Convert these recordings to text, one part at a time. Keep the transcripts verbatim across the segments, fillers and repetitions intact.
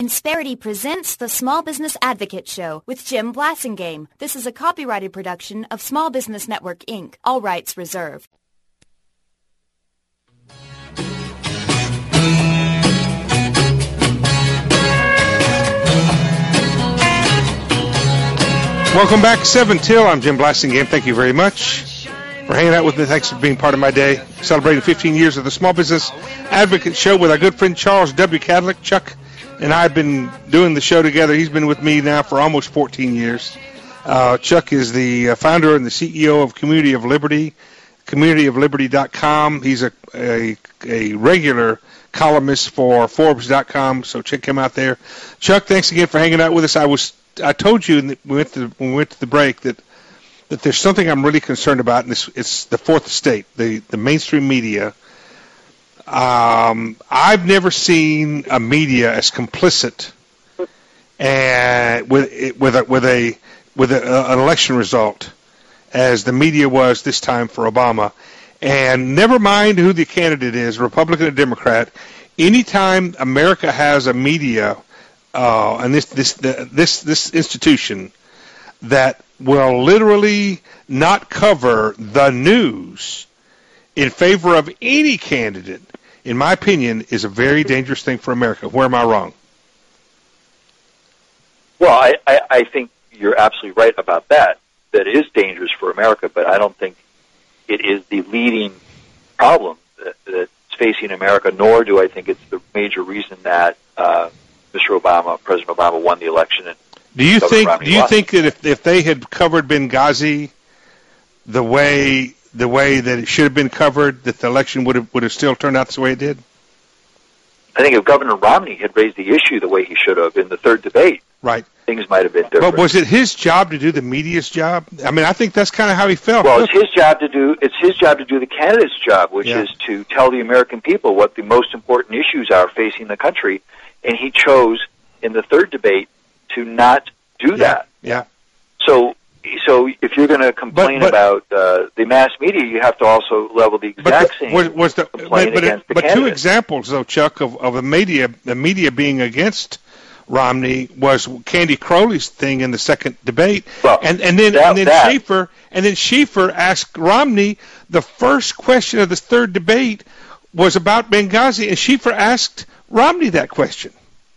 Insperity presents the Small Business Advocate Show with Jim Blasingame. This is a copyrighted production of Small Business Network, Incorporated. All rights reserved. Welcome back, seven till. I'm Jim Blasingame. Thank you very much for hanging out with me. Thanks for being part of my day. Celebrating fifteen years of the Small Business Advocate Show with our good friend Charles W. Cadillac. Chuck and I have been doing the show together. He's been with me now for almost fourteen years. Uh, Chuck is the founder and the C E O of Community of Liberty, community of liberty dot com. He's a, a, a regular columnist for Forbes dot com, so check him out there. Chuck, thanks again for hanging out with us. I was I told you when we went to, when we went to the break that that there's something I'm really concerned about, and it's, it's the fourth estate, the, the mainstream media. Um, I've never seen a media as complicit and with with a, with a with a, an election result as the media was this time for Obama. And never mind who the candidate is, Republican or Democrat. Anytime America has a media uh, and this this the, this this institution that will literally not cover the news in favor of any candidate, in my opinion, is a very dangerous thing for America. Where am I wrong? Well, I, I, I think you're absolutely right about that. That is dangerous for America, but I don't think it is the leading problem that, that's facing America, nor do I think it's the major reason that uh, Mister Obama, President Obama, won the election. And do you Governor think? Romney Do you lost. think that if if they had covered Benghazi the way the way that it should have been covered, that the election would have would have still turned out the way it did? I think if Governor Romney had raised the issue the way he should have in the third debate, right, things might have been different. But was it his job to do the media's job? I mean, I think that's kind of how he felt. Well, it's his job to do. It's his job to do the candidate's job, which Yeah. is to tell the American people what the most important issues are facing the country, and he chose in the third debate to not do yeah, that. yeah. So, so if you're going to complain but- about uh, the mass media, you have to also level the But exact the, same was, was the complaint but, but, against it, the but two candidate. examples though, Chuck, of, of the media the media being against Romney was Candy Crowley's thing in the second debate, Well, and and then that- and then that- Schaefer and then Schaefer asked Romney the first question of the third debate was about Benghazi, and Schaefer asked Romney that question.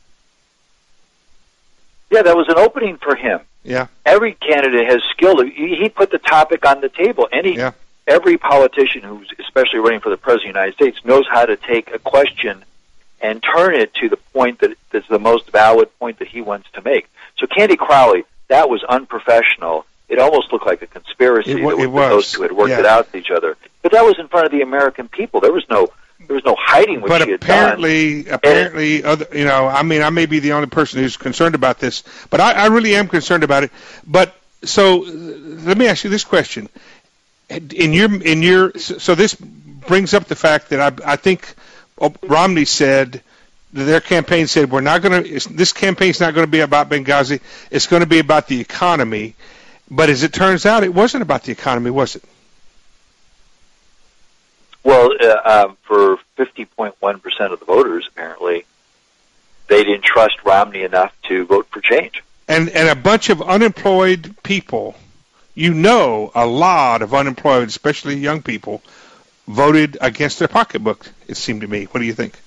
Yeah, that was an opening for him. Yeah, Every candidate has skill. He, he put the topic on the table. Any yeah, every politician who's especially running for the president of the United States knows how to take a question and turn it to the point that is the most valid point that he wants to make. So Candy Crowley, that was unprofessional. It almost looked like a conspiracy It wa- that, it that was. those two had worked Yeah. it out with each other. But that was in front of the American people. There was no there was no hiding what but she had apparently, done. apparently, other, you know, I mean, I may be the only person who's concerned about this, but I, I really am concerned about it. But so, uh, let me ask you this question: in your, in your, so this brings up the fact that I, I think Romney said their campaign said we're not going to. This campaign's not going to be about Benghazi. It's going to be about the economy. But as it turns out, it wasn't about the economy, was it? Well, uh, um, for fifty point one percent of the voters, apparently, they didn't trust Romney enough to vote for change. And and a bunch of unemployed people, you know, a lot of unemployed, especially young people, voted against their pocketbook, it seemed to me. What do you think?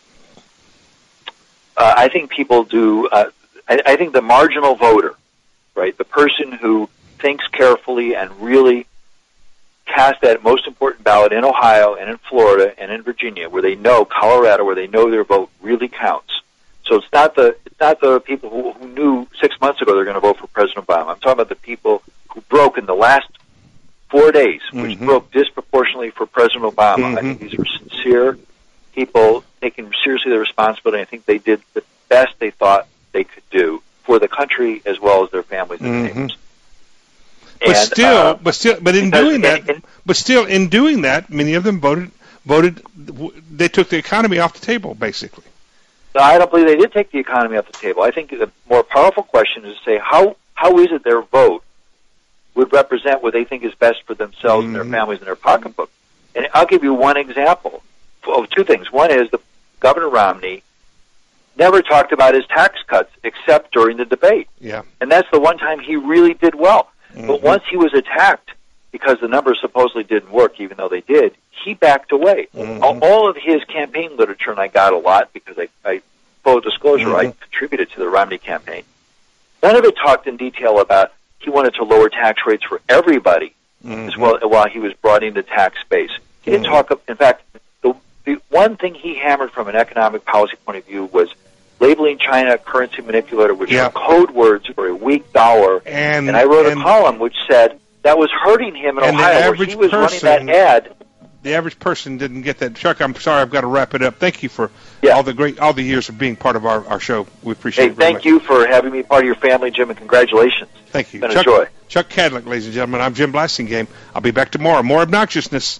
Uh, I think people do, uh, I, I think the marginal voter, right, the person who thinks carefully and really cast that most important ballot in Ohio and in Florida and in Virginia, where they know, Colorado, where they know their vote really counts. So it's not the it's not the people who, who knew six months ago they're going to vote for President Obama. I'm talking about the people who broke in the last four days, which Mhm. broke disproportionately for President Obama. Mhm. I think these are sincere people taking seriously their responsibility. I think they did the best they thought they could do for the country as well as their families and Mhm. neighbors. But And, still, uh, but still, but in because- doing that, and- and- but still in doing that, many of them voted voted. They took the economy off the table, basically. No, I don't believe they did take the economy off the table. I think the more powerful question is to say how how is it their vote would represent what they think is best for themselves and Mhm. their families and their pocketbook. And I'll give you one example of two things. One is the Governor Romney never talked about his tax cuts except during the debate. Yeah. And that's the one time he really did well. Mm-hmm. But once he was attacked because the numbers supposedly didn't work, even though they did, he backed away. Mm-hmm. All, all of his campaign literature, and I got a lot because I, I full disclosure, Mm-hmm. I contributed to the Romney campaign. None of it talked in detail about he wanted to lower tax rates for everybody Mm-hmm. as well while he was broadening the tax base. He didn't Mm-hmm. talk, in fact, the, the one thing he hammered from an economic policy point of view was labeling China a currency manipulator, which Yeah. are code words for a weak dollar. And, And I wrote and a column which said that was hurting him in and the Ohio, where average he was person- running that ad. the average person didn't get that. Chuck, I'm sorry, I've got to wrap it up. Thank you for Yeah. all the great, all the years of being part of our, our show. We appreciate Hey, it very thank much. you for having me part of your family, Jim, and congratulations. Thank you. It's been Chuck, a joy. Chuck Cadlick, ladies and gentlemen. I'm Jim Blasingame. I'll be back tomorrow. More obnoxiousness.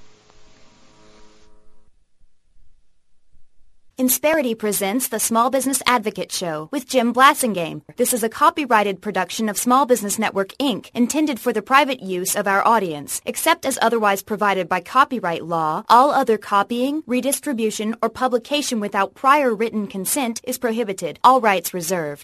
Insperity presents the Small Business Advocate Show with Jim Blasingame. This is a copyrighted production of Small Business Network, Incorporated, intended for the private use of our audience. Except as otherwise provided by copyright law, all other copying, redistribution, or publication without prior written consent is prohibited. All rights reserved.